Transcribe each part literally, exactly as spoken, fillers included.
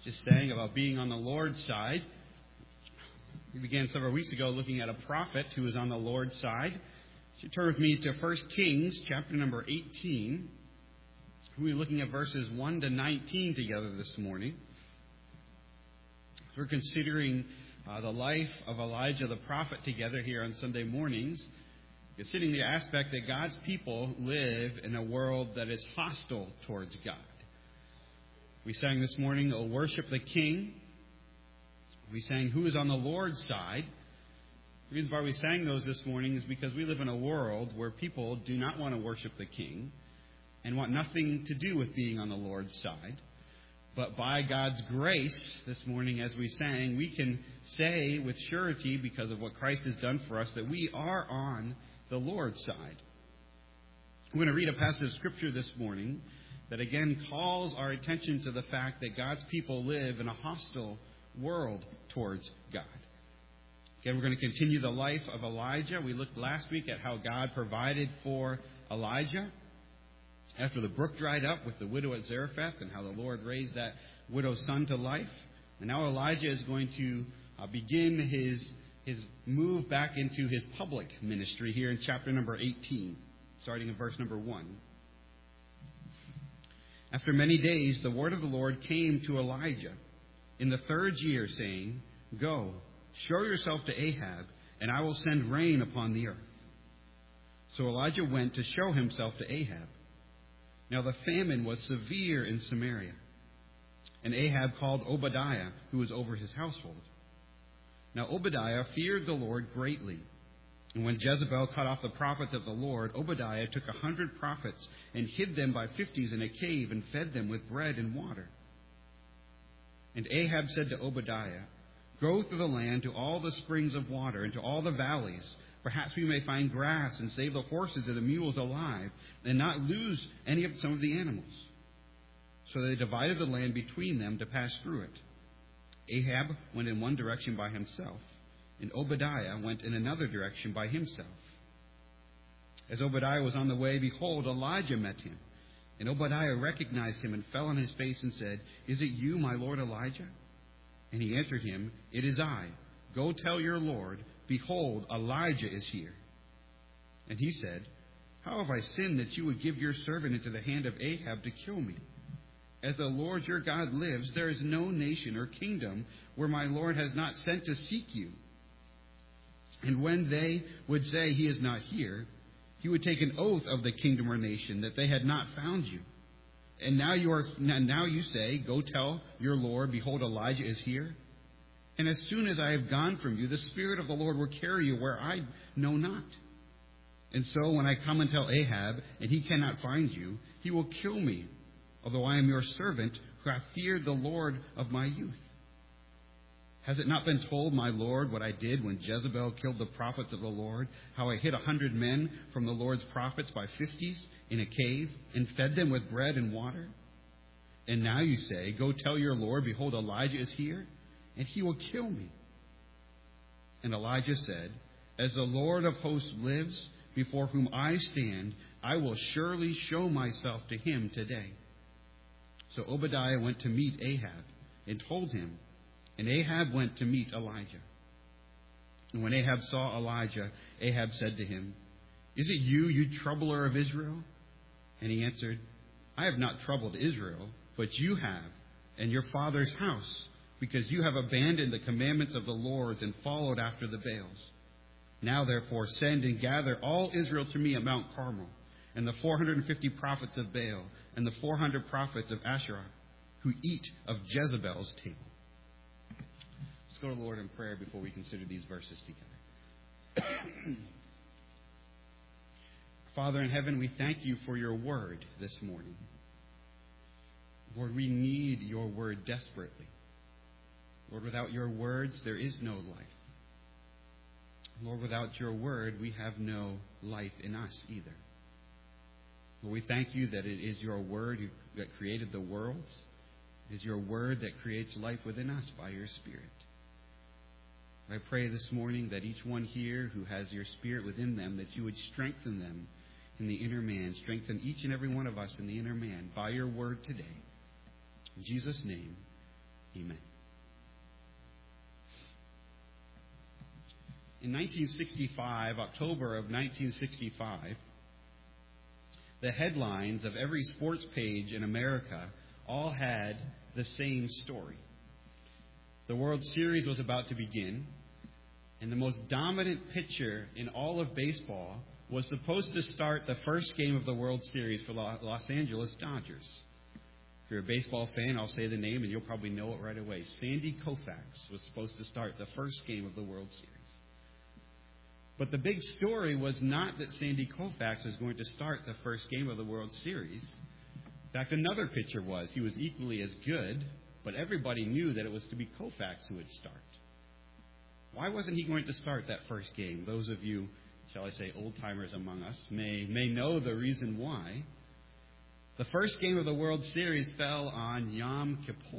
just saying about being on the Lord's side. We began several weeks ago looking at a prophet who is on the Lord's side. You turn with me to First Kings, chapter number eighteen. We're looking at verses one to nineteen together this morning. We're considering uh, the life of Elijah the prophet together here on Sunday mornings, considering the aspect that God's people live in a world that is hostile towards God. We sang this morning, "O worship the King." We sang, "Who is on the Lord's side?" The reason why we sang those this morning is because we live in a world where people do not want to worship the King and want nothing to do with being on the Lord's side. But by God's grace, this morning as we sang, we can say with surety, because of what Christ has done for us, that we are on the Lord's side. We're going to read a passage of Scripture this morning that again calls our attention to the fact that God's people live in a hostile world towards God. Again, we're going to continue the life of Elijah. We looked last week at how God provided for Elijah after the brook dried up with the widow at Zarephath, and how the Lord raised that widow's son to life. And now Elijah is going to uh, begin his, his move back into his public ministry here in chapter number eighteen, starting in verse number one. After many days, the word of the Lord came to Elijah in the third year, saying, "Go, show yourself to Ahab, and I will send rain upon the earth." So Elijah went to show himself to Ahab. Now the famine was severe in Samaria, and Ahab called Obadiah, who was over his household. Now Obadiah feared the Lord greatly, and when Jezebel cut off the prophets of the Lord, Obadiah took a hundred prophets and hid them by fifties in a cave and fed them with bread and water. And Ahab said to Obadiah, "Go through the land to all the springs of water and to all the valleys. Perhaps we may find grass and save the horses and the mules alive and not lose any of some of the animals." So they divided the land between them to pass through it. Ahab went in one direction by himself, and Obadiah went in another direction by himself. As Obadiah was on the way, behold, Elijah met him. And Obadiah recognized him and fell on his face and said, "Is it you, my lord Elijah?" And he answered him, "It is I. Go tell your Lord, behold, Elijah is here." And he said, "How have I sinned that you would give your servant into the hand of Ahab to kill me? As the Lord your God lives, there is no nation or kingdom where my Lord has not sent to seek you." And when they would say, "He is not here," he would take an oath of the kingdom or nation that they had not found you. And now you are now you say, "Go tell your Lord, behold, Elijah is here." And as soon as I have gone from you, the Spirit of the Lord will carry you where I know not. And so when I come and tell Ahab, and he cannot find you, he will kill me, although I am your servant, who have feared the Lord of my youth. Has it not been told, my Lord, what I did when Jezebel killed the prophets of the Lord, how I hid a hundred men from the Lord's prophets by fifties in a cave, and fed them with bread and water? And now you say, "Go tell your Lord, behold, Elijah is here, and he will kill me." And Elijah said, "As the Lord of hosts lives, before whom I stand, I will surely show myself to him today." So Obadiah went to meet Ahab and told him, and Ahab went to meet Elijah. And when Ahab saw Elijah, Ahab said to him, "Is it you, you troubler of Israel?" And he answered, "I have not troubled Israel, but you have, and your father's house, because you have abandoned the commandments of the Lord and followed after the Baals. Now therefore send and gather all Israel to me at Mount Carmel, and the four hundred fifty prophets of Baal, and the four hundred prophets of Asherah, who eat of Jezebel's table." Let's go to the Lord in prayer before we consider these verses together. Father in heaven, we thank you for your word this morning. Lord, we need your word desperately. Lord, without your words, there is no life. Lord, without your word, we have no life in us either. Lord, we thank you that it is your word that created the worlds. It is your word that creates life within us by your Spirit. I pray this morning that each one here who has your Spirit within them, that you would strengthen them in the inner man. Strengthen each and every one of us in the inner man by your word today. In Jesus' name, Amen. In nineteen sixty-five, October of nineteen sixty-five, the headlines of every sports page in America all had the same story. The World Series was about to begin, and the most dominant pitcher in all of baseball was supposed to start the first game of the World Series for Los Angeles Dodgers. If you're a baseball fan, I'll say the name and you'll probably know it right away. Sandy Koufax was supposed to start the first game of the World Series. But the big story was not that Sandy Koufax was going to start the first game of the World Series. In fact, another pitcher was. He was equally as good, but everybody knew that it was to be Koufax who would start. Why wasn't he going to start that first game? Those of you, shall I say, old-timers among us may, may know the reason why. The first game of the World Series fell on Yom Kippur.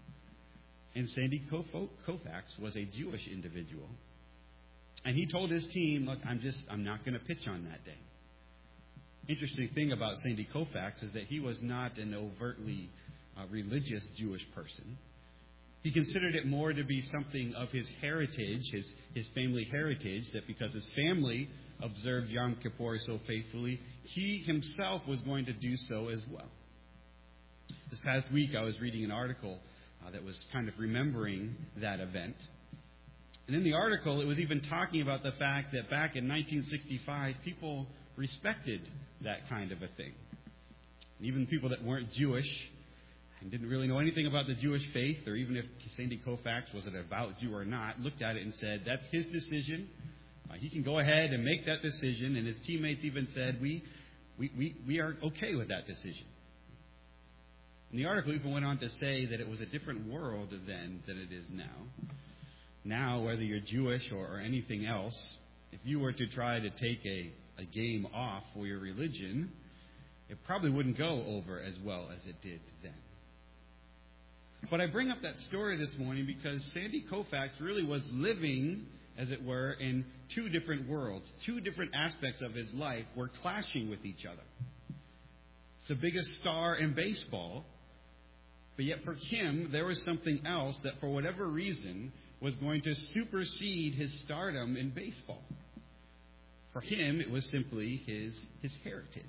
And Sandy Koufax was a Jewish individual. And he told his team, look, I'm just, I'm not going to pitch on that day. Interesting thing about Sandy Koufax is that he was not an overtly uh, religious Jewish person. He considered it more to be something of his heritage, his, his family heritage, that because his family observed Yom Kippur so faithfully, he himself was going to do so as well. This past week, I was reading an article uh, that was kind of remembering that event. And in the article, it was even talking about the fact that back in nineteen sixty-five, people respected that kind of a thing. And even people that weren't Jewish and didn't really know anything about the Jewish faith, or even if Sandy Koufax was an devout Jew or not, looked at it and said, that's his decision. Uh, he can go ahead and make that decision. And his teammates even said, we, we, we, we are okay with that decision. And the article even went on to say that it was a different world then than it is now. Now, whether you're Jewish or, or anything else, if you were to try to take a, a game off for your religion, it probably wouldn't go over as well as it did then. But I bring up that story this morning because Sandy Koufax really was living, as it were, in two different worlds. Two different aspects of his life were clashing with each other. It's the biggest star in baseball, but yet for him, there was something else that for whatever reason was going to supersede his stardom in baseball. For him, it was simply his, his heritage.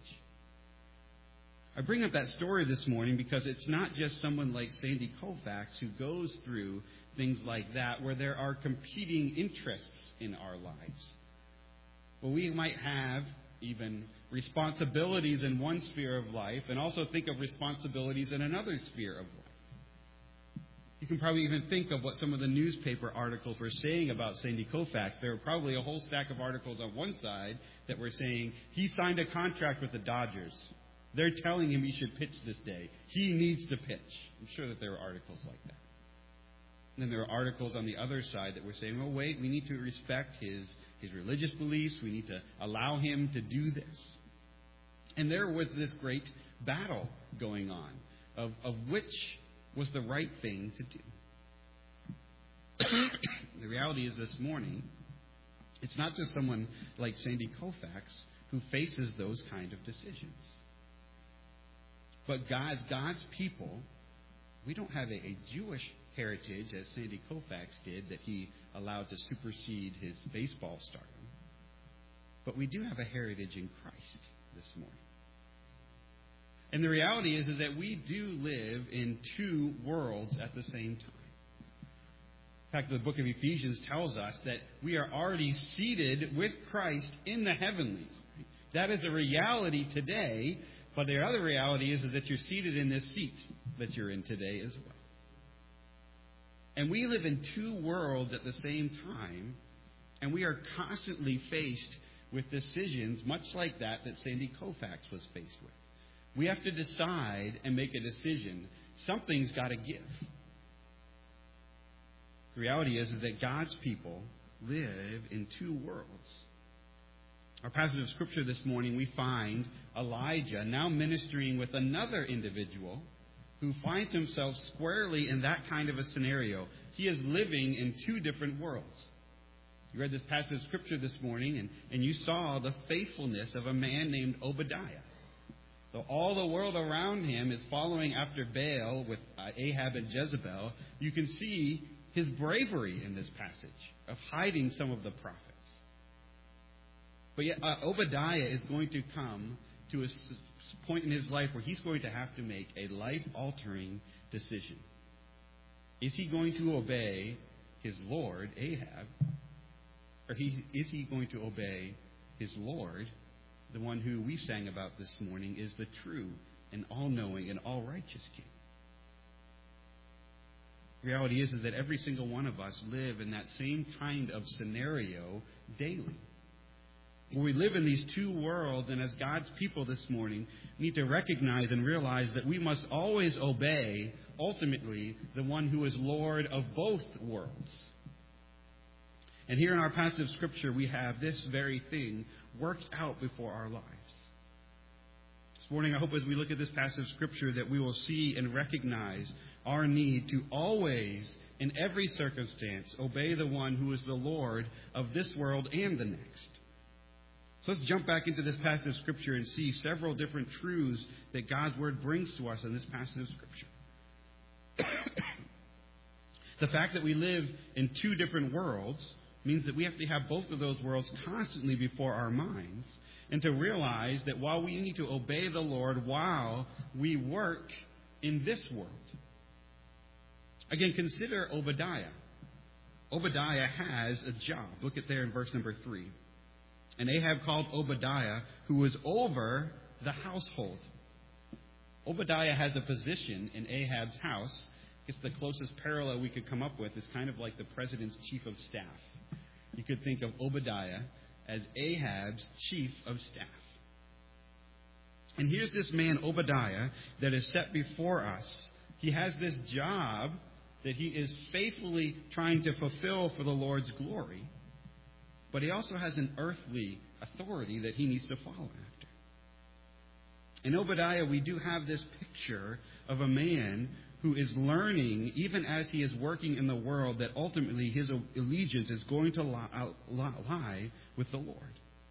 I bring up that story this morning because it's not just someone like Sandy Koufax who goes through things like that where there are competing interests in our lives. Well, we might have even responsibilities in one sphere of life and also think of responsibilities in another sphere of life. You can probably even think of what some of the newspaper articles were saying about Sandy Koufax. There were probably a whole stack of articles on one side that were saying, he signed a contract with the Dodgers. They're telling him he should pitch this day. He needs to pitch. I'm sure that there were articles like that. And then there were articles on the other side that were saying, well, wait, we need to respect his, his religious beliefs. We need to allow him to do this. And there was this great battle going on of, of which was the right thing to do. The reality is this morning, it's not just someone like Sandy Koufax who faces those kind of decisions. But God's, God's people, we don't have a, a Jewish heritage, as Sandy Koufax did, that he allowed to supersede his baseball stardom. But we do have a heritage in Christ this morning. And the reality is, is that we do live in two worlds at the same time. In fact, the book of Ephesians tells us that we are already seated with Christ in the heavenlies. That is a reality today, but the other reality is, is that you're seated in this seat that you're in today as well. And we live in two worlds at the same time, and we are constantly faced with decisions much like that that Sandy Koufax was faced with. We have to decide and make a decision. Something's got to give. The reality is, is that God's people live in two worlds. Our passage of Scripture this morning, we find Elijah now ministering with another individual who finds himself squarely in that kind of a scenario. He is living in two different worlds. You read this passage of Scripture this morning, and, and you saw the faithfulness of a man named Obadiah. So all the world around him is following after Baal with uh, Ahab and Jezebel. You can see his bravery in this passage of hiding some of the prophets. But yet uh, Obadiah is going to come to a point in his life where he's going to have to make a life-altering decision. Is he going to obey his Lord, Ahab, or he, is he going to obey his Lord, the one who we sang about this morning is the true and all-knowing and all-righteous King? The reality is, is that every single one of us live in that same kind of scenario daily. Where we live in these two worlds, and as God's people this morning, need to recognize and realize that we must always obey, ultimately, the one who is Lord of both worlds. And here in our passage of Scripture, we have this very thing worked out before our lives. This morning, I hope as we look at this passage of Scripture that we will see and recognize our need to always, in every circumstance, obey the one who is the Lord of this world and the next. So let's jump back into this passage of Scripture and see several different truths that God's Word brings to us in this passage of Scripture. The fact that we live in two different worlds means that we have to have both of those worlds constantly before our minds, and to realize that while we need to obey the Lord while we work in this world. Again, consider Obadiah. Obadiah has a job. Look at there in verse number three. And Ahab called Obadiah, who was over the household. Obadiah has a position in Ahab's house. It's the closest parallel we could come up with. It's kind of like the president's chief of staff. You could think of Obadiah as Ahab's chief of staff. And here's this man, Obadiah, that is set before us. He has this job that he is faithfully trying to fulfill for the Lord's glory. But he also has an earthly authority that he needs to follow after. In Obadiah, we do have this picture of a man who is learning, even as he is working in the world, that ultimately his allegiance is going to lie, lie with the Lord.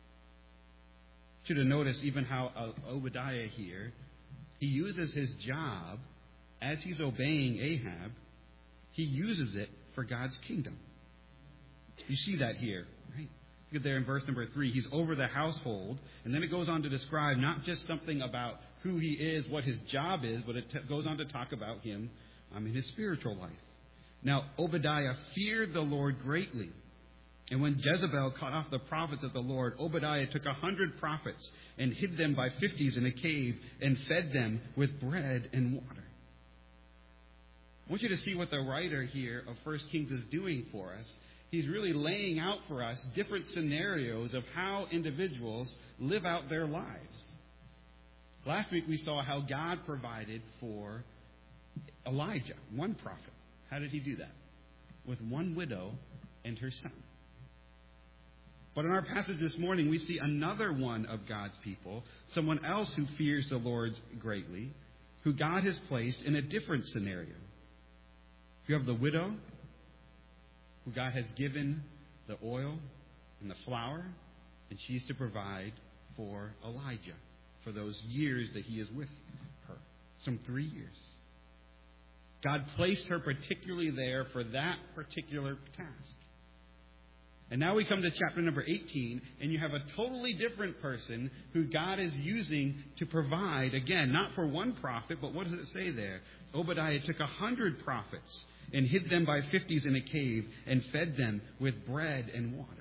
You should have noticed even how Obadiah here, he uses his job, as he's obeying Ahab, he uses it for God's kingdom. You see that here, right? Look at there in verse number three. He's over the household, and then it goes on to describe not just something about who he is, what his job is, but it t- goes on to talk about him um, in his spiritual life. Now, Obadiah feared the Lord greatly. And when Jezebel cut off the prophets of the Lord, Obadiah took a hundred prophets and hid them by fifties in a cave and fed them with bread and water. I want you to see what the writer here of First Kings is doing for us. He's really laying out for us different scenarios of how individuals live out their lives. Last week we saw how God provided for Elijah, one prophet. How did he do that? With one widow and her son. But in our passage this morning, we see another one of God's people, someone else who fears the Lord greatly, who God has placed in a different scenario. You have the widow, who God has given the oil and the flour, and she's to provide for Elijah for those years that he is with her, some three years. God placed her particularly there for that particular task. And now we come to chapter number eighteen, and you have a totally different person who God is using to provide, again, not for one prophet, but what does it say there? Obadiah took a hundred prophets and hid them by fifties in a cave and fed them with bread and water.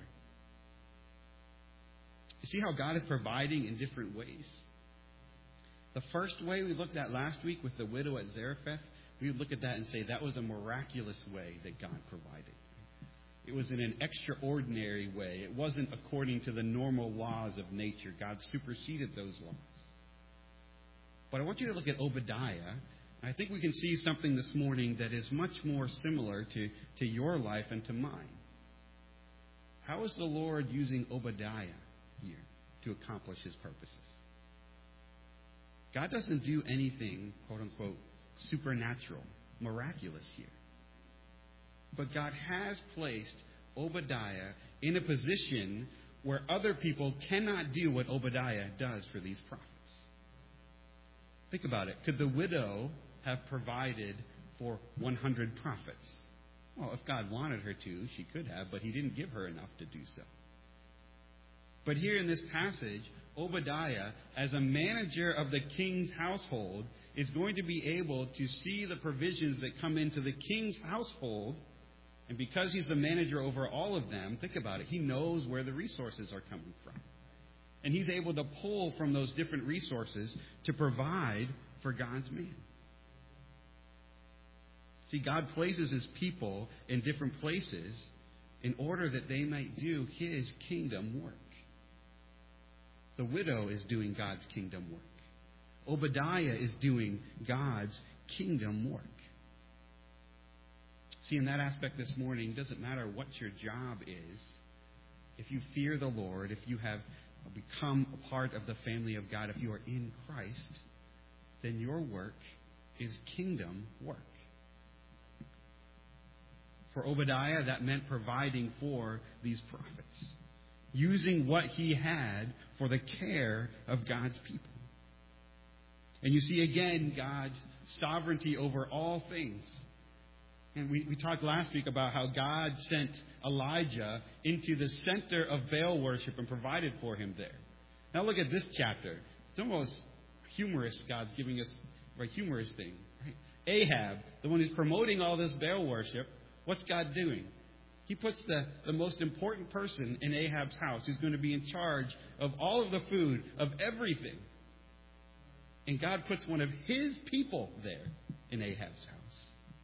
You see how God is providing in different ways? The first way we looked at last week with the widow at Zarephath, we would look at that and say that was a miraculous way that God provided. It was in an extraordinary way. It wasn't according to the normal laws of nature. God superseded those laws. But I want you to look at Obadiah. I think we can see something this morning that is much more similar to, to your life and to mine. How is the Lord using Obadiah here to accomplish his purposes? God doesn't do anything, quote unquote, supernatural, miraculous here. But God has placed Obadiah in a position where other people cannot do what Obadiah does for these prophets. Think about it. Could the widow have provided for one hundred prophets? Well, if God wanted her to, she could have, but he didn't give her enough to do so. But here in this passage, Obadiah, as a manager of the king's household, is going to be able to see the provisions that come into the king's household. And because he's the manager over all of them, think about it, he knows where the resources are coming from. And he's able to pull from those different resources to provide for God's man. See, God places his people in different places in order that they might do his kingdom work. The widow is doing God's kingdom work. Obadiah is doing God's kingdom work. See, in that aspect this morning, it doesn't matter what your job is. If you fear the Lord, if you have become a part of the family of God, if you are in Christ, then your work is kingdom work. For Obadiah, that meant providing for these prophets, using what he had for the care of God's people. And you see again God's sovereignty over all things. And we, we talked last week about how God sent Elijah into the center of Baal worship and provided for him there. Now look at this chapter. It's almost humorous. God's giving us a humorous thing. Right? Ahab, the one who's promoting all this Baal worship, what's God doing? He puts the, the most important person in Ahab's house, who's going to be in charge of all of the food, of everything. And God puts one of his people there in Ahab's house.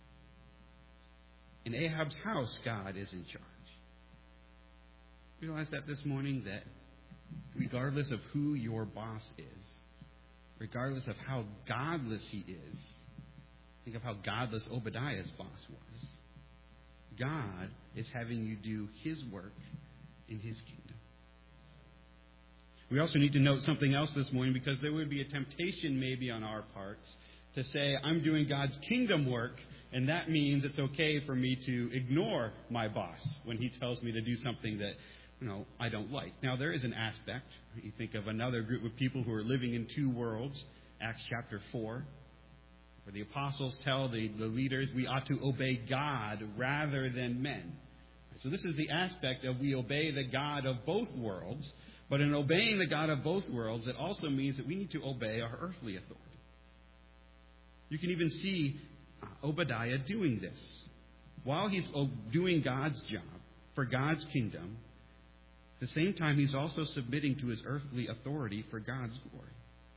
In Ahab's house, God is in charge. Realize that this morning, that regardless of who your boss is, regardless of how godless he is, think of how godless Obadiah's boss was. God is having you do his work in his kingdom. We also need to note something else this morning, because there would be a temptation maybe on our parts to say, I'm doing God's kingdom work, and that means it's okay for me to ignore my boss when he tells me to do something that, you know, I don't like. Now, there is an aspect. You think of another group of people who are living in two worlds, Acts chapter four, where the apostles tell the, the leaders we ought to obey God rather than men. So this is the aspect of we obey the God of both worlds. But in obeying the God of both worlds, it also means that we need to obey our earthly authority. You can even see Obadiah doing this. While he's doing God's job for God's kingdom, at the same time he's also submitting to his earthly authority for God's glory.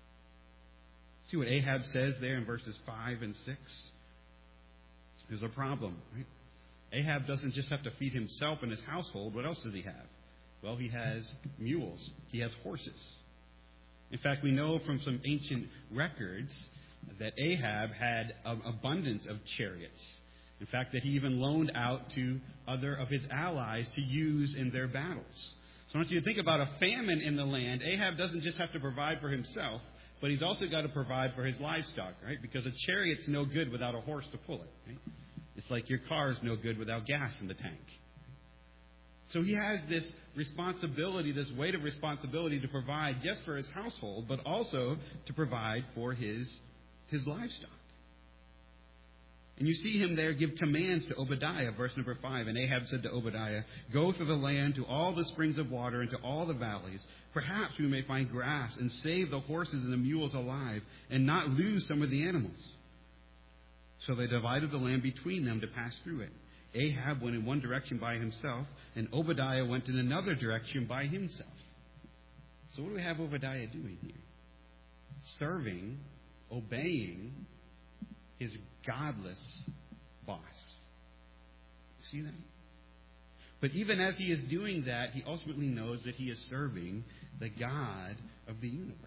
See what Ahab says there in verses five and six? There's a problem, right? Ahab doesn't just have to feed himself and his household. What else does he have? Well, he has mules. He has horses. In fact, we know from some ancient records that Ahab had an abundance of chariots. In fact, that he even loaned out to other of his allies to use in their battles. So I want you to think about a famine in the land. Ahab doesn't just have to provide for himself, but he's also got to provide for his livestock, right? Because a chariot's no good without a horse to pull it, right? It's like your car's no good without gas in the tank. So he has this responsibility, this weight of responsibility to provide, yes, for his household, but also to provide for his, his livestock. And you see him there give commands to Obadiah, verse number five. And Ahab said to Obadiah, go through the land to all the springs of water and to all the valleys. Perhaps we may find grass and save the horses and the mules alive and not lose some of the animals. So they divided the land between them to pass through it. Ahab went in one direction by himself, and Obadiah went in another direction by himself. So what do we have Obadiah doing here? Serving, obeying his godless boss. See that? But even as he is doing that, he ultimately knows that he is serving the God of the universe.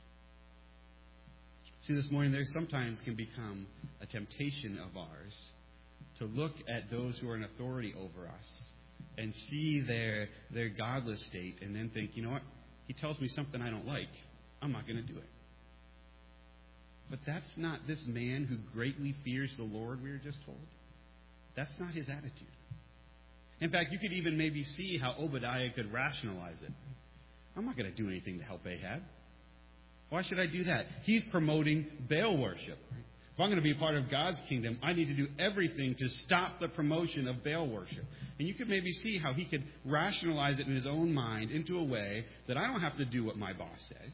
See, this morning there sometimes can become a temptation of ours to look at those who are in authority over us and see their their godless state and then think, you know what? He tells me something I don't like. I'm not going to do it. But that's not this man who greatly fears the Lord, we were just told. That's not his attitude. In fact, you could even maybe see how Obadiah could rationalize it. I'm not going to do anything to help Ahab. Why should I do that? He's promoting Baal worship. If I'm going to be part of God's kingdom, I need to do everything to stop the promotion of Baal worship. And you could maybe see how he could rationalize it in his own mind into a way that I don't have to do what my boss says.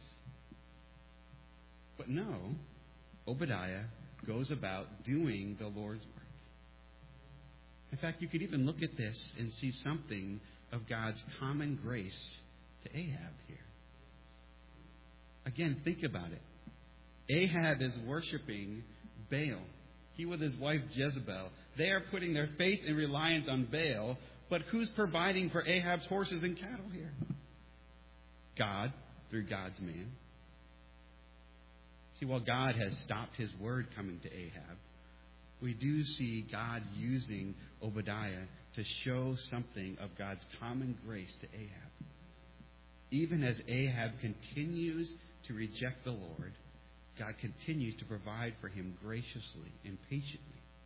But no, Obadiah goes about doing the Lord's work. In fact, you could even look at this and see something of God's common grace to Ahab here. Again, think about it. Ahab is worshiping Baal. He with his wife Jezebel. They are putting their faith and reliance on Baal. But who's providing for Ahab's horses and cattle here? God, through God's man. See, while God has stopped his word coming to Ahab, we do see God using Obadiah to show something of God's common grace to Ahab. Even as Ahab continues to reject the Lord, God continues to provide for him graciously and patiently.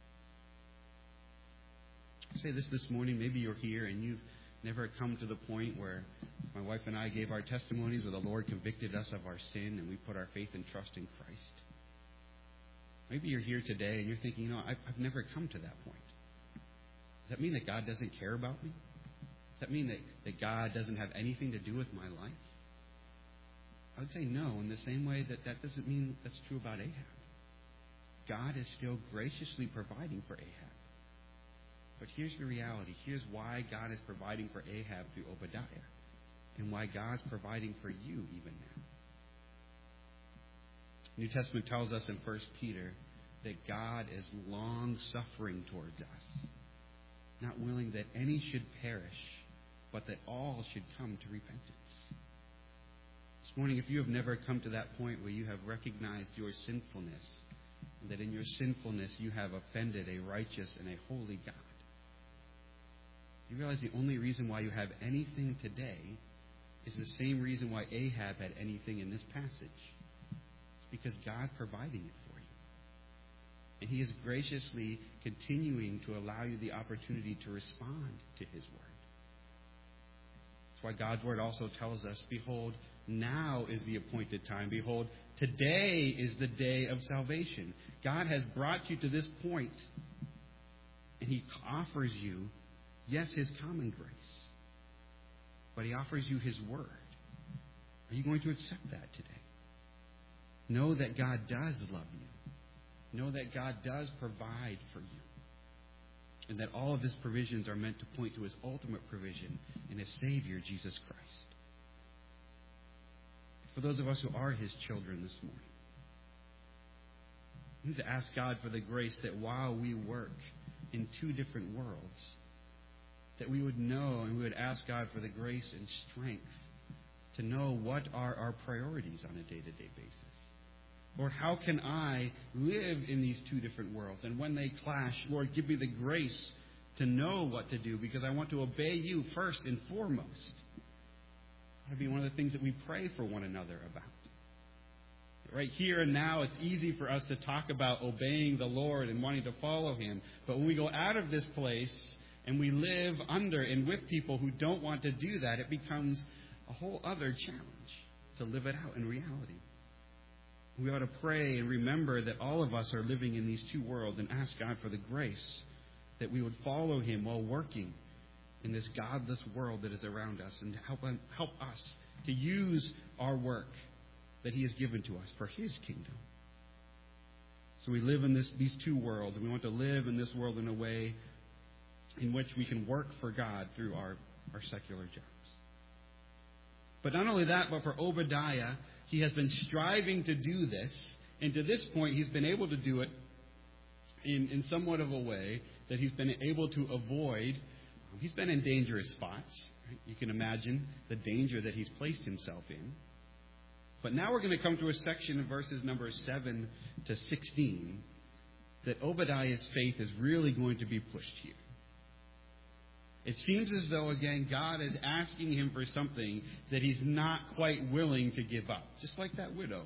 I say this this morning, maybe you're here and you've never come to the point where my wife and I gave our testimonies where the Lord convicted us of our sin and we put our faith and trust in Christ. Maybe you're here today and you're thinking, you know, I've, I've never come to that point. Does that mean that God doesn't care about me? Does that mean that, that God doesn't have anything to do with my life? I would say no, in the same way that that doesn't mean that's true about Ahab. God is still graciously providing for Ahab. But here's the reality. Here's why God is providing for Ahab through Obadiah, and why God's providing for you even now. The New Testament tells us in First Peter that God is long-suffering towards us, not willing that any should perish, but that all should come to repentance. This morning, if you have never come to that point where you have recognized your sinfulness, and that in your sinfulness you have offended a righteous and a holy God, you realize the only reason why you have anything today is the same reason why Ahab had anything in this passage. It's because God's providing it for you. And He is graciously continuing to allow you the opportunity to respond to His Word. That's why God's Word also tells us, behold, now is the appointed time. Behold, today is the day of salvation. God has brought you to this point, and He offers you, yes, His common grace, but He offers you His Word. Are you going to accept that today? Know that God does love you. Know that God does provide for you. And that all of His provisions are meant to point to His ultimate provision in His Savior, Jesus Christ. For those of us who are His children this morning, we need to ask God for the grace that while we work in two different worlds, that we would know and we would ask God for the grace and strength to know what are our priorities on a day-to-day basis. Lord, how can I live in these two different worlds? And when they clash, Lord, give me the grace to know what to do, because I want to obey You first and foremost. That would be one of the things that we pray for one another about. Right here and now, it's easy for us to talk about obeying the Lord and wanting to follow Him. But when we go out of this place and we live under and with people who don't want to do that, it becomes a whole other challenge to live it out in reality. We ought to pray and remember that all of us are living in these two worlds and ask God for the grace that we would follow Him while working in this godless world that is around us, and to help, help us to use our work that He has given to us for His kingdom. So we live in this, these two worlds, and we want to live in this world in a way in which we can work for God through our, our secular jobs. But not only that, but for Obadiah, he has been striving to do this, and to this point he's been able to do it in, in somewhat of a way that he's been able to avoid. He's been in dangerous spots. Right? You can imagine the danger that he's placed himself in. But now we're going to come to a section in verses number seven to sixteen that Obadiah's faith is really going to be pushed here. It seems as though, again, God is asking him for something that he's not quite willing to give up. Just like that widow.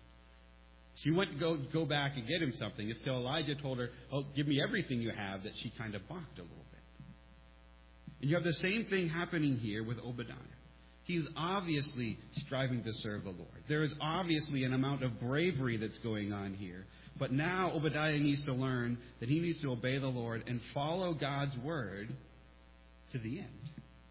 She went to go, go back and get him something. It's still Elijah told her, oh, give me everything you have, that she kind of balked a little bit. And you have the same thing happening here with Obadiah. He's obviously striving to serve the Lord. There is obviously an amount of bravery that's going on here. But now Obadiah needs to learn that he needs to obey the Lord and follow God's word to the end.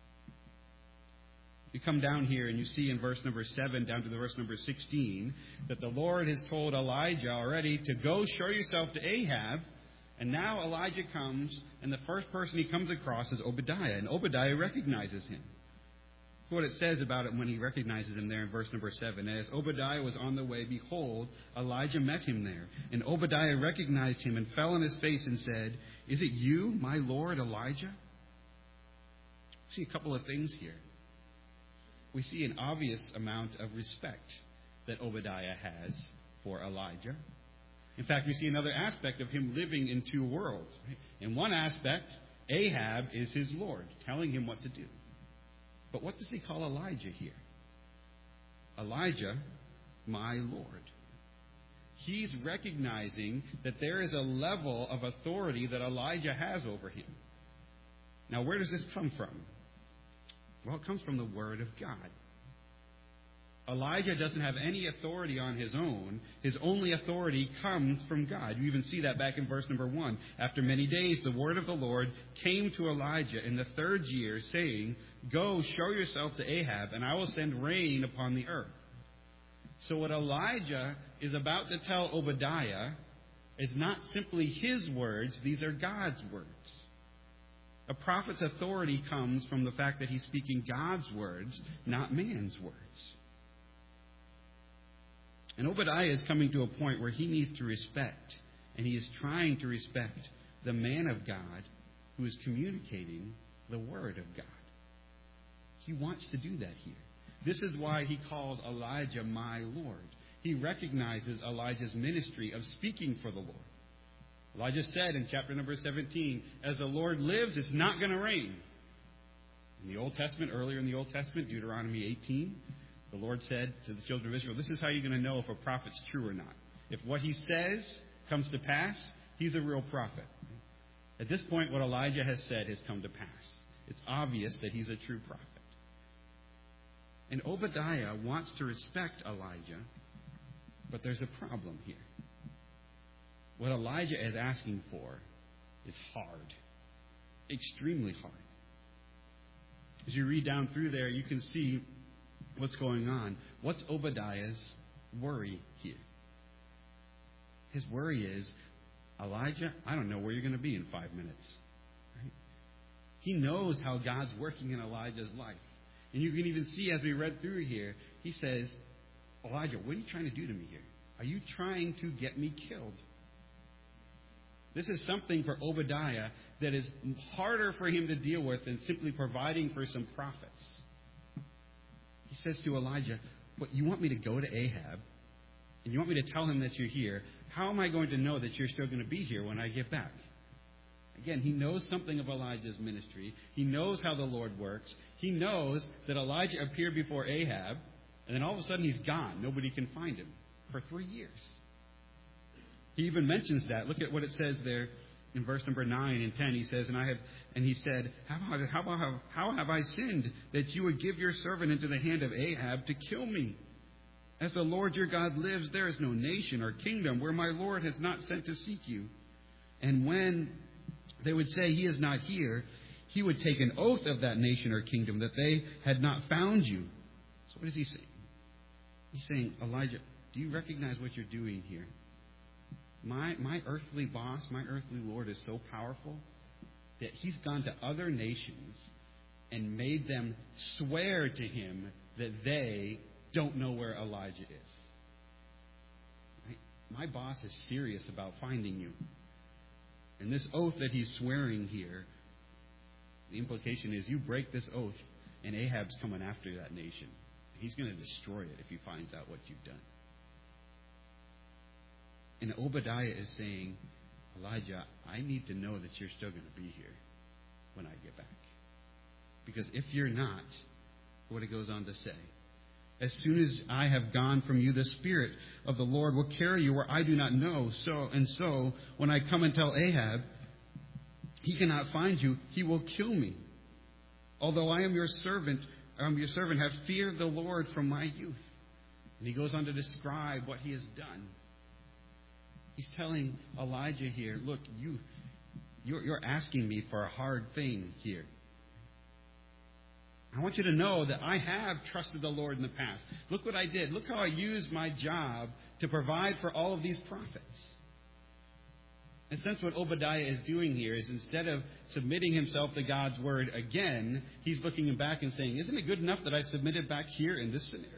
You come down here and you see in verse number seven down to the verse number sixteen that the Lord has told Elijah already to go show yourself to Ahab. And now Elijah comes, and the first person he comes across is Obadiah. And Obadiah recognizes him. What it says about it when he recognizes him there in verse number seven. As Obadiah was on the way, behold, Elijah met him there. And Obadiah recognized him and fell on his face and said, "Is it you, my Lord Elijah?" See a couple of things here. We see an obvious amount of respect that Obadiah has for Elijah. In fact, we see another aspect of him living in two worlds. In one aspect, Ahab is his Lord, telling him what to do. But what does he call Elijah here? Elijah, my Lord. He's recognizing that there is a level of authority that Elijah has over him. Now, where does this come from? Well, it comes from the Word of God. Elijah doesn't have any authority on his own. His only authority comes from God. You even see that back in verse number one. After many days, the word of the Lord came to Elijah in the third year, saying, "Go, show yourself to Ahab, and I will send rain upon the earth." So what Elijah is about to tell Obadiah is not simply his words. These are God's words. A prophet's authority comes from the fact that he's speaking God's words, not man's words. And Obadiah is coming to a point where he needs to respect, and he is trying to respect, the man of God who is communicating the Word of God. He wants to do that here. This is why he calls Elijah my Lord. He recognizes Elijah's ministry of speaking for the Lord. Elijah said in chapter number seventeen, "As the Lord lives, it's not going to rain." In the Old Testament, earlier in the Old Testament, Deuteronomy eighteen, the Lord said to the children of Israel, this is how you're going to know if a prophet's true or not. If what he says comes to pass, he's a real prophet. At this point, what Elijah has said has come to pass. It's obvious that he's a true prophet. And Obadiah wants to respect Elijah, but there's a problem here. What Elijah is asking for is hard, extremely hard. As you read down through there, you can see what's going on. What's Obadiah's worry here? His worry is, Elijah, I don't know where you're going to be in five minutes. Right? He knows how God's working in Elijah's life. And you can even see as we read through here, he says, Elijah, what are you trying to do to me here? Are you trying to get me killed? This is something for Obadiah that is harder for him to deal with than simply providing for some prophets. He says to Elijah, what, you want me to go to Ahab, and you want me to tell him that you're here? How am I going to know that you're still going to be here when I get back? Again, he knows something of Elijah's ministry. He knows how the Lord works. He knows that Elijah appeared before Ahab, and then all of a sudden he's gone. Nobody can find him for three years. He even mentions that. Look at what it says there in verse number nine and ten. He says, and I have, and he said, how, how, how, how have I sinned that you would give your servant into the hand of Ahab to kill me? As the Lord your God lives, there is no nation or kingdom where my Lord has not sent to seek you. And when they would say he is not here, he would take an oath of that nation or kingdom that they had not found you. So what is he saying? He's saying, Elijah, do you recognize what you're doing here? My, my earthly boss, my earthly Lord is so powerful that he's gone to other nations and made them swear to him that they don't know where Elijah is. Right? My boss is serious about finding you. And this oath that he's swearing here, the implication is you break this oath and Ahab's coming after that nation. He's going to destroy it if he finds out what you've done. And Obadiah is saying, Elijah, I need to know that you're still going to be here when I get back. Because if you're not, what it goes on to say, as soon as I have gone from you, the Spirit of the Lord will carry you where I do not know. So and so, when I come and tell Ahab, he cannot find you, he will kill me. Although I am your servant, I'm your servant, have feared the Lord from my youth. And he goes on to describe what he has done. He's telling Elijah here, look, you, you're, you're asking me for a hard thing here. I want you to know that I have trusted the Lord in the past. Look what I did. Look how I used my job to provide for all of these prophets. In a sense, what Obadiah is doing here is instead of submitting himself to God's word again, he's looking back and saying, isn't it good enough that I submitted back here in this scenario?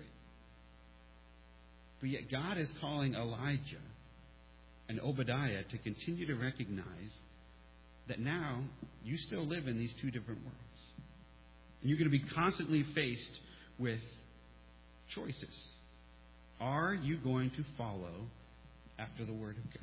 But yet God is calling Elijah and Obadiah to continue to recognize that now you still live in these two different worlds. And you're going to be constantly faced with choices. Are you going to follow after the Word of God?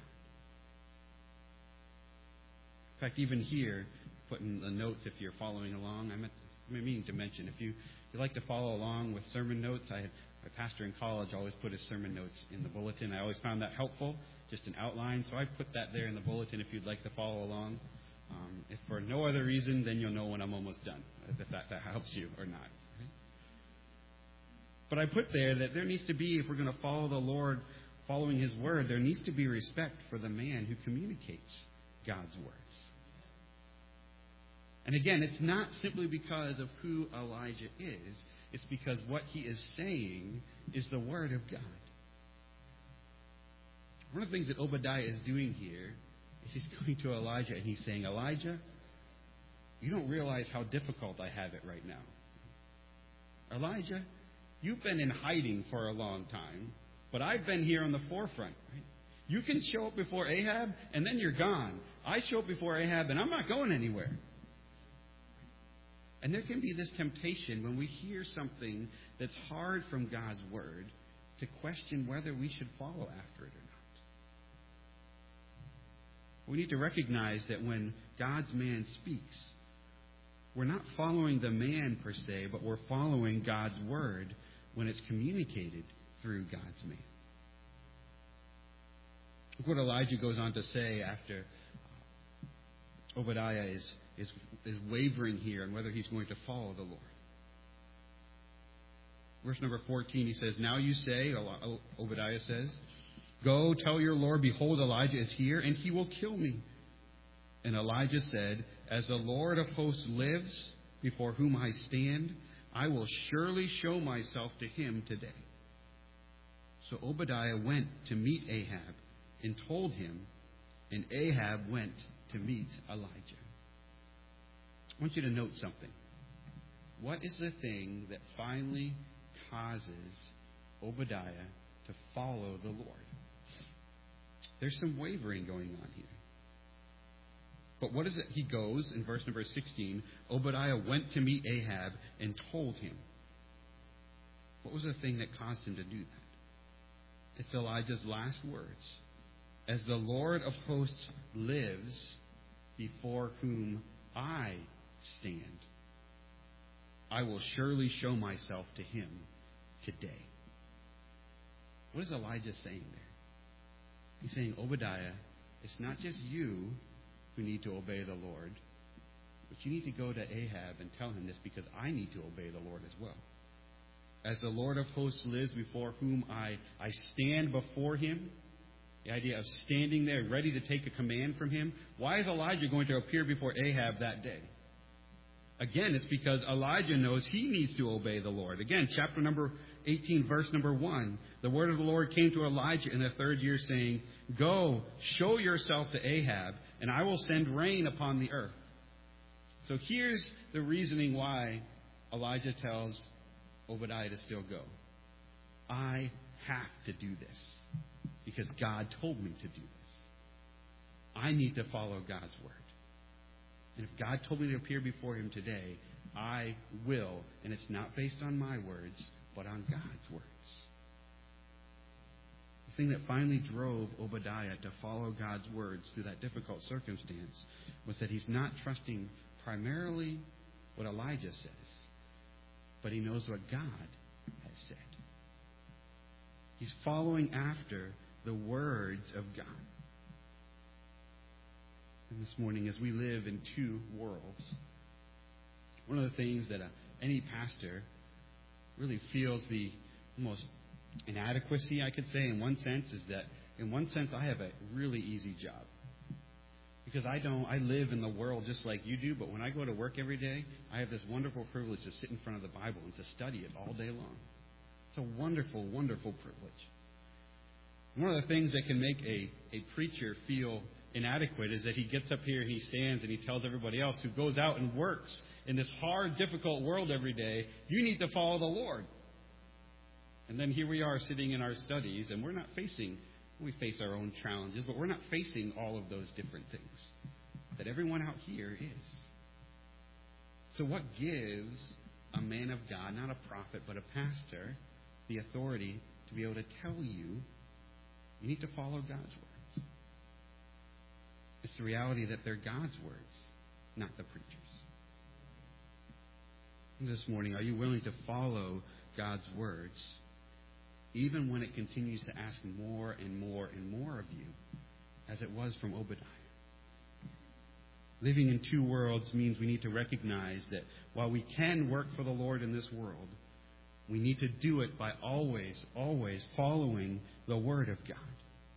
In fact, even here, put in the notes if you're following along, I'm meaning to mention, if you, if you like to follow along with sermon notes, I had my pastor in college always put his sermon notes in the bulletin. I always found that helpful, just an outline. So I put that there in the bulletin if you'd like to follow along. Um, if for no other reason, then you'll know when I'm almost done, if that, that helps you or not. Right? But I put there that there needs to be, if we're going to follow the Lord, following His Word, there needs to be respect for the man who communicates God's words. And again, it's not simply because of who Elijah is. It's because what he is saying is the Word of God. One of the things that Obadiah is doing here is he's going to Elijah and he's saying, Elijah, you don't realize how difficult I have it right now. Elijah, you've been in hiding for a long time, but I've been here on the forefront. Right? You can show up before Ahab and then you're gone. I show up before Ahab and I'm not going anywhere. And there can be this temptation when we hear something that's hard from God's Word to question whether we should follow after it or not. We need to recognize that when God's man speaks, we're not following the man per se, but we're following God's Word when it's communicated through God's man. Look what Elijah goes on to say after Obadiah is, is, is wavering here on whether he's going to follow the Lord. Verse number fourteen, he says, Now you say, Obadiah says, Go, tell your Lord, behold, Elijah is here, and he will kill me. And Elijah said, As the Lord of hosts lives, before whom I stand, I will surely show myself to him today. So Obadiah went to meet Ahab and told him, and Ahab went to meet Elijah. I want you to note something. What is the thing that finally causes Obadiah to follow the Lord? There's some wavering going on here. But what is it? He goes, in verse number sixteen, Obadiah went to meet Ahab and told him. What was the thing that caused him to do that? It's Elijah's last words. As the Lord of hosts lives, before whom I stand, I will surely show myself to him today. What is Elijah saying there? He's saying, Obadiah, it's not just you who need to obey the Lord, but you need to go to Ahab and tell him this because I need to obey the Lord as well. As the Lord of hosts lives, before whom I, I stand before him, the idea of standing there ready to take a command from him. Why is Elijah going to appear before Ahab that day? Again, it's because Elijah knows he needs to obey the Lord. Again, chapter number eighteen, verse number one. The word of the Lord came to Elijah in the third year, saying, Go, show yourself to Ahab, and I will send rain upon the earth. So here's the reasoning why Elijah tells Obadiah to still go. I have to do this because God told me to do this. I need to follow God's word. And if God told me to appear before him today, I will. And it's not based on my words, but on God's words. The thing that finally drove Obadiah to follow God's words through that difficult circumstance was that he's not trusting primarily what Elijah says, but he knows what God has said. He's following after the words of God. And this morning, as we live in two worlds, one of the things that uh, any pastor really feels the almost inadequacy, I could say, in one sense, is that in one sense I have a really easy job. Because I don't, I live in the world just like you do, but when I go to work every day, I have this wonderful privilege to sit in front of the Bible and to study it all day long. It's a wonderful, wonderful privilege. One of the things that can make a, a preacher feel inadequate is that he gets up here and he stands and he tells everybody else who goes out and works in this hard, difficult world every day, you need to follow the Lord. And then here we are sitting in our studies, and we're not facing, we face our own challenges, but we're not facing all of those different things that everyone out here is. So what gives a man of God, not a prophet, but a pastor, the authority to be able to tell you, you need to follow God's words? It's the reality that they're God's words, not the preacher's. This morning, are you willing to follow God's words, even when it continues to ask more and more and more of you, as it was from Obadiah? Living in two worlds means we need to recognize that while we can work for the Lord in this world, we need to do it by always, always following the Word of God.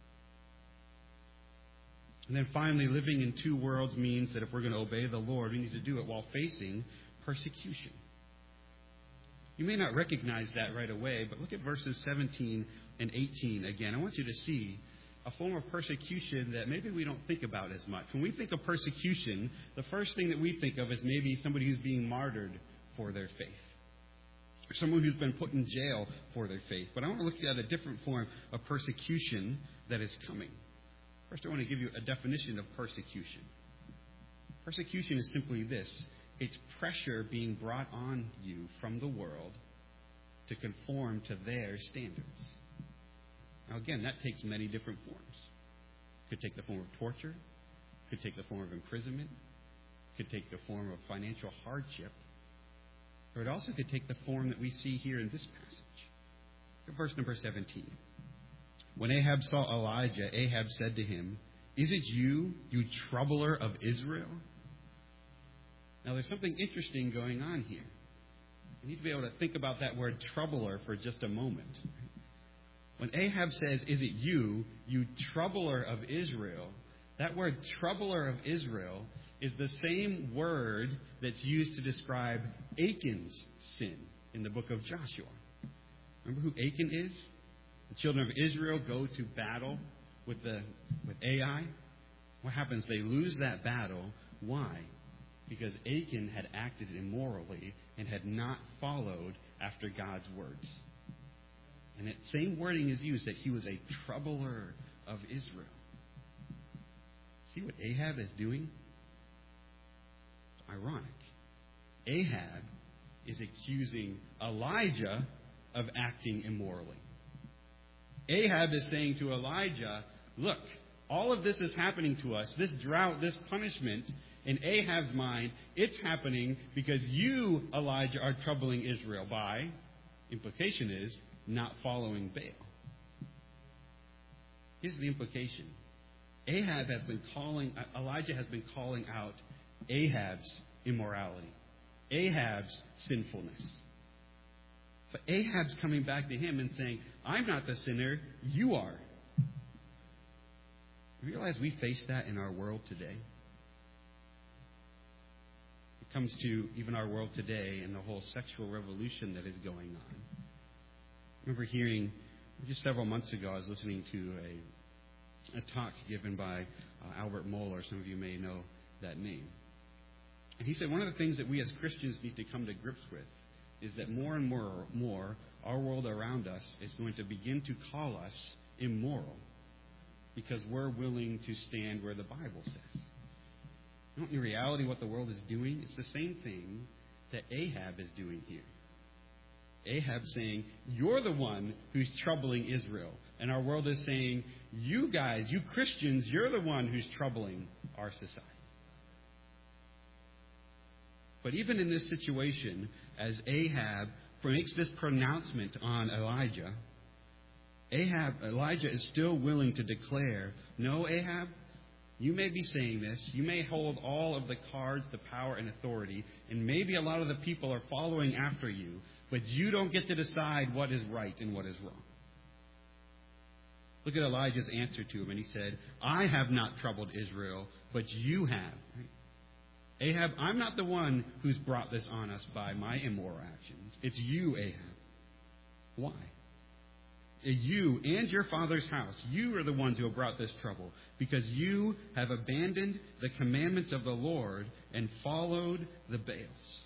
And then finally, living in two worlds means that if we're going to obey the Lord, we need to do it while facing persecution. You may not recognize that right away, but look at verses seventeen and eighteen again. I want you to see a form of persecution that maybe we don't think about as much. When we think of persecution, the first thing that we think of is maybe somebody who's being martyred for their faith, or someone who's been put in jail for their faith. But I want to look at a different form of persecution that is coming. First, I want to give you a definition of persecution. Persecution is simply this. It's pressure being brought on you from the world to conform to their standards. Now, again, that takes many different forms. It could take the form of torture. It could take the form of imprisonment. It could take the form of financial hardship. Or it also could take the form that we see here in this passage. Look at verse number seventeen. When Ahab saw Elijah, Ahab said to him, "Is it you, you troubler of Israel?" Now, there's something interesting going on here. You need to be able to think about that word troubler for just a moment. When Ahab says, "Is it you, you troubler of Israel?" that word troubler of Israel is the same word that's used to describe Achan's sin in the book of Joshua. Remember who Achan is? The children of Israel go to battle with the with Ai. What happens? They lose that battle. Why? Because Achan had acted immorally and had not followed after God's words. And that same wording is used, that he was a troubler of Israel. See what Ahab is doing? It's ironic. Ahab is accusing Elijah of acting immorally. Ahab is saying to Elijah, look, all of this is happening to us, this drought, this punishment. In Ahab's mind, it's happening because you, Elijah, are troubling Israel by, implication is, not following Baal. Here's the implication. Ahab has been calling, Elijah has been calling out Ahab's immorality, Ahab's sinfulness. But Ahab's coming back to him and saying, I'm not the sinner, you are. You realize we face that in our world today? It comes to even our world today and the whole sexual revolution that is going on. I remember hearing, just several months ago, I was listening to a, a talk given by uh, Albert Mohler. Some of you may know that name. And he said one of the things that we as Christians need to come to grips with is that more and more, more, our world around us is going to begin to call us immoral because we're willing to stand where the Bible says. You know, in reality, what the world is doing, it's the same thing that Ahab is doing here. Ahab saying, you're the one who's troubling Israel. And our world is saying, you guys, you Christians, you're the one who's troubling our society. But even in this situation, as Ahab makes this pronouncement on Elijah, Ahab, Elijah is still willing to declare, no, Ahab, You may be saying this. You may hold all of the cards, the power, and authority, and maybe a lot of the people are following after you, but you don't get to decide what is right and what is wrong. Look at Elijah's answer to him, and he said, I have not troubled Israel, but you have. Ahab, I'm not the one who's brought this on us by my immoral actions. It's you, Ahab. Why? You and your father's house, you are the ones who have brought this trouble, because you have abandoned the commandments of the Lord and followed the Baals.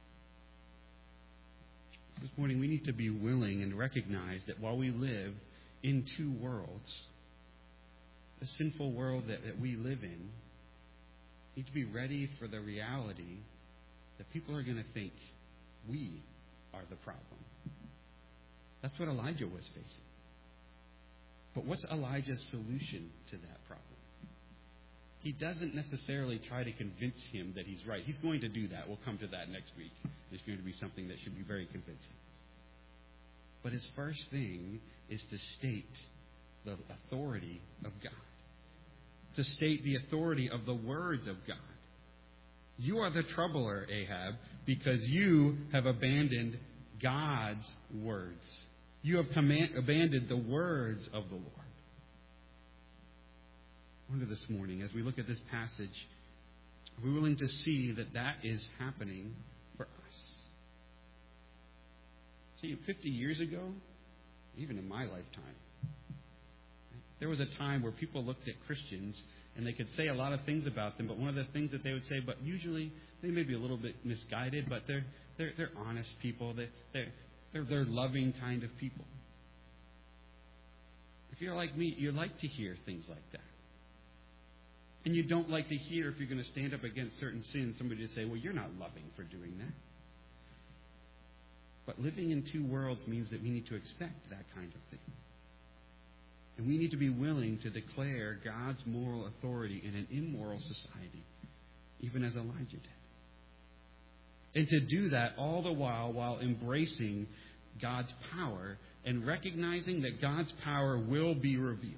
This morning we need to be willing and recognize that while we live in two worlds, the sinful world that, that we live in, we need to be ready for the reality that people are going to think we are the problem. That's what Elijah was facing. But what's Elijah's solution to that problem? He doesn't necessarily try to convince him that he's right. He's going to do that. We'll come to that next week. There's going to be something that should be very convincing. But his first thing is to state the authority of God. To state the authority of the words of God. You are the troubler, Ahab, because you have abandoned God's words. You have command, abandoned the words of the Lord. I wonder this morning, as we look at this passage, are we willing to see that that is happening for us? See, fifty years ago, even in my lifetime, there was a time where people looked at Christians and they could say a lot of things about them, but one of the things that they would say, but usually they may be a little bit misguided, but they're they're, they're honest people. They're, they're They're, they're loving kind of people. If you're like me, you like to hear things like that. And you don't like to hear, if you're going to stand up against certain sins, somebody to say, well, you're not loving for doing that. But living in two worlds means that we need to expect that kind of thing. And we need to be willing to declare God's moral authority in an immoral society, even as Elijah did. And to do that all the while while embracing God's power and recognizing that God's power will be revealed.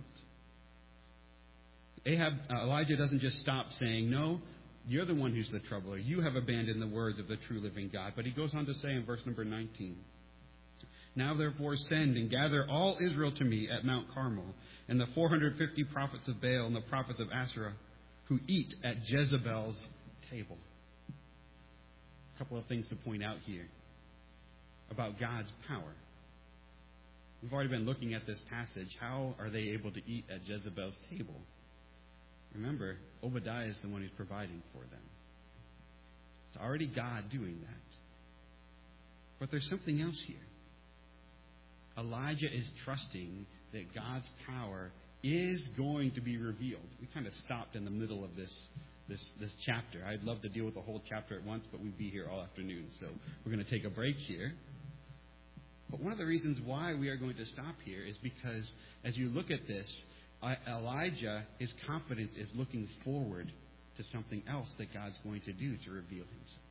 Ahab, uh, Elijah doesn't just stop saying, no, you're the one who's the troubler. You have abandoned the words of the true living God. But he goes on to say in verse number nineteen, now therefore send and gather all Israel to me at Mount Carmel, and the four hundred fifty prophets of Baal and the prophets of Asherah who eat at Jezebel's table. A couple of things to point out here about God's power. We've already been looking at this passage. How are they able to eat at Jezebel's table? Remember, Obadiah is the one who's providing for them. It's already God doing that. But there's something else here. Elijah is trusting that God's power is going to be revealed. We kind of stopped in the middle of this This this chapter. I'd love to deal with the whole chapter at once, but we'd be here all afternoon. So we're going to take a break here. But one of the reasons why we are going to stop here is because as you look at this, Elijah, his confidence is looking forward to something else that God's going to do to reveal himself.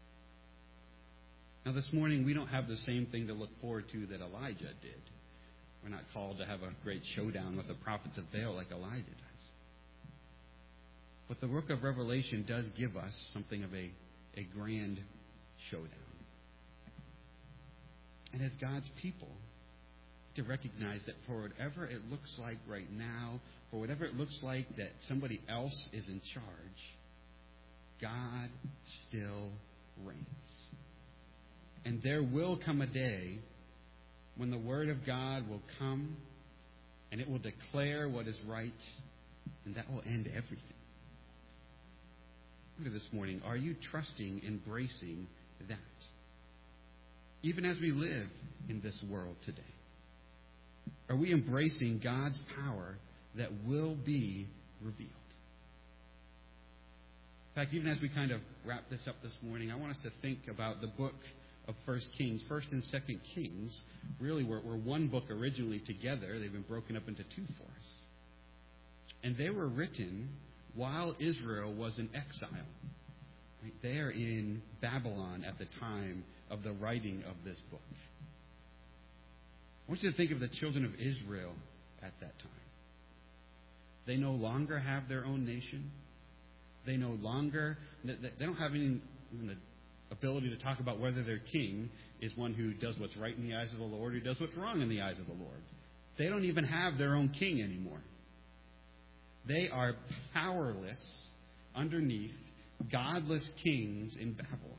Now this morning, we don't have the same thing to look forward to that Elijah did. We're not called to have a great showdown with the prophets of Baal like Elijah does. But the book of Revelation does give us something of a, a grand showdown. And as God's people, to recognize that for whatever it looks like right now, for whatever it looks like that somebody else is in charge, God still reigns. And there will come a day when the Word of God will come and it will declare what is right, and that will end everything. This morning, are you trusting, embracing that? Even as we live in this world today, are we embracing God's power that will be revealed? In fact, even as we kind of wrap this up this morning, I want us to think about the book of First Kings. First and Second Kings really were, were one book originally together. They've been broken up into two for us. And they were written while Israel was in exile. Right? They are in Babylon at the time of the writing of this book. I want you to think of the children of Israel at that time. They no longer have their own nation. They no longer, they don't have any even the ability to talk about whether their king is one who does what's right in the eyes of the Lord or does what's wrong in the eyes of the Lord. They don't even have their own king anymore. They are powerless underneath godless kings in Babylon.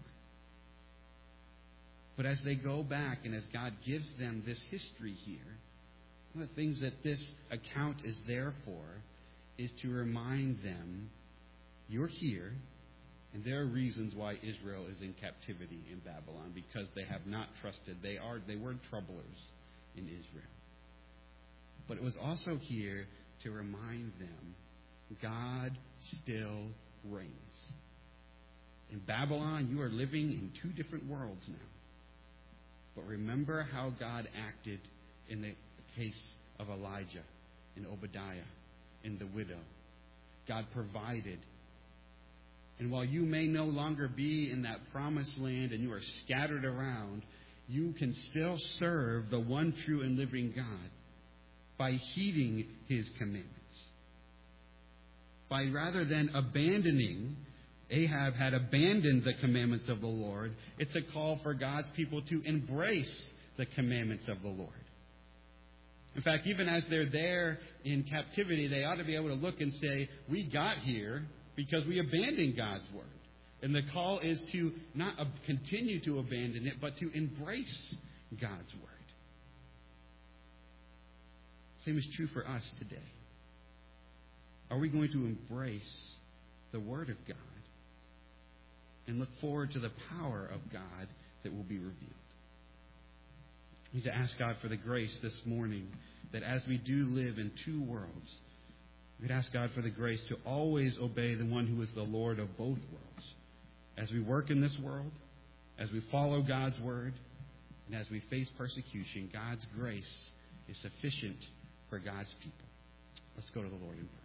But as they go back and as God gives them this history here, one of the things that this account is there for is to remind them, you're here, and there are reasons why Israel is in captivity in Babylon, because they have not trusted. They are they were troublers in Israel. But it was also here to remind them God still reigns. In Babylon, you are living in two different worlds now. But remember how God acted in the case of Elijah, in Obadiah, in the widow. God provided. And while you may no longer be in that promised land and you are scattered around, you can still serve the one true and living God by heeding His commandments. By rather than abandoning, Ahab had abandoned the commandments of the Lord, it's a call for God's people to embrace the commandments of the Lord. In fact, even as they're there in captivity, they ought to be able to look and say, we got here because we abandoned God's word. And the call is to not continue to abandon it, but to embrace God's word. Same is true for us today. Are we going to embrace the word of God and look forward to the power of God that will be revealed? We need to ask God for the grace this morning that as we do live in two worlds, we'd ask God for the grace to always obey the one who is the Lord of both worlds. As we work in this world, as we follow God's word, and as we face persecution, God's grace is sufficient for God's people. Let's go to the Lord in prayer.